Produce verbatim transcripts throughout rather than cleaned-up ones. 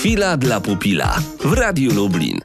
Chwila dla pupila w Radiu Lublin.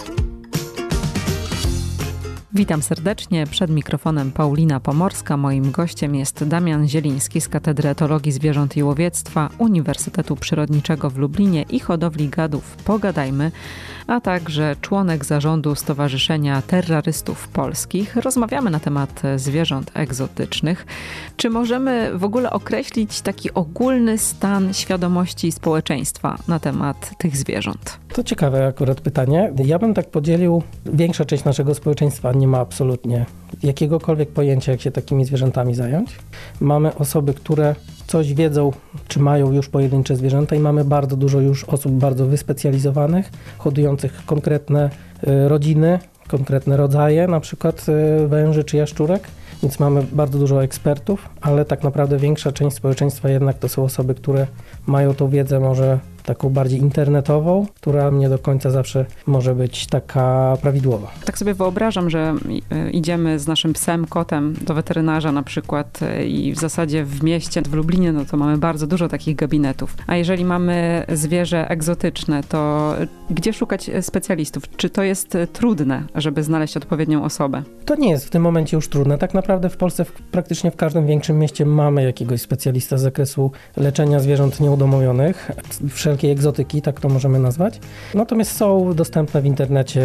Witam serdecznie. Przed mikrofonem Paulina Pomorska. Moim gościem jest Damian Zieliński z Katedry Etologii Zwierząt i Łowiectwa Uniwersytetu Przyrodniczego w Lublinie i Hodowli Gadów Pogadajmy, a także członek zarządu Stowarzyszenia Terrorystów Polskich. Rozmawiamy na temat zwierząt egzotycznych. Czy możemy w ogóle określić taki ogólny stan świadomości społeczeństwa na temat tych zwierząt? To ciekawe akurat pytanie. Ja bym tak podzielił, większa część naszego społeczeństwa nie ma absolutnie jakiegokolwiek pojęcia, jak się takimi zwierzętami zająć. Mamy osoby, które coś wiedzą, czy mają już pojedyncze zwierzęta i mamy bardzo dużo już osób bardzo wyspecjalizowanych, hodujących konkretne y, rodziny, konkretne rodzaje, na przykład y, węży czy jaszczurek. Więc mamy bardzo dużo ekspertów, ale tak naprawdę większa część społeczeństwa jednak to są osoby, które mają tą wiedzę może taką bardziej internetową, która nie do końca zawsze może być taka prawidłowa. Tak sobie wyobrażam, że idziemy z naszym psem, kotem do weterynarza na przykład i w zasadzie w mieście, w Lublinie, no to mamy bardzo dużo takich gabinetów. A jeżeli mamy zwierzę egzotyczne, to gdzie szukać specjalistów? Czy to jest trudne, żeby znaleźć odpowiednią osobę? To nie jest w tym momencie już trudne. Tak naprawdę w Polsce w, praktycznie w każdym większym mieście mamy jakiegoś specjalista z zakresu leczenia zwierząt nieudomowionych. Wszelkiej egzotyki, tak to możemy nazwać. Natomiast są dostępne w internecie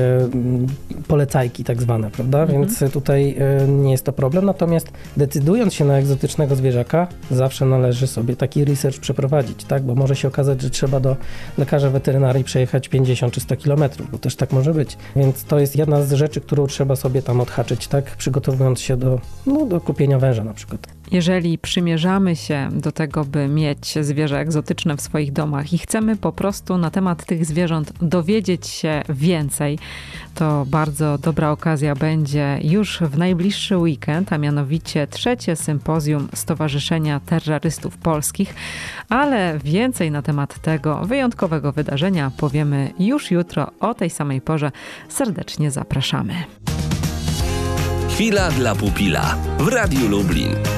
polecajki tak zwane, prawda? Mhm. Więc tutaj y, nie jest to problem. Natomiast decydując się na egzotycznego zwierzaka, zawsze należy sobie taki research przeprowadzić, tak? Bo może się okazać, że trzeba do lekarza weterynarii przejechać pięćdziesiąt czy sto kilometrów, bo też tak może być. Więc to jest jedna z rzeczy, którą trzeba sobie tam odhaczyć, tak? Przygotowując się do, no, do kupienia węża na przykład. Jeżeli przymierzamy się do tego, by mieć zwierzę egzotyczne w swoich domach i chcemy po prostu na temat tych zwierząt dowiedzieć się więcej, to bardzo dobra okazja będzie już w najbliższy weekend, a mianowicie trzecie sympozjum Stowarzyszenia Terrorystów Polskich, ale więcej na temat tego wyjątkowego wydarzenia powiemy już jutro o tej samej porze. Serdecznie zapraszamy. Chwila dla pupila w Radiu Lublin.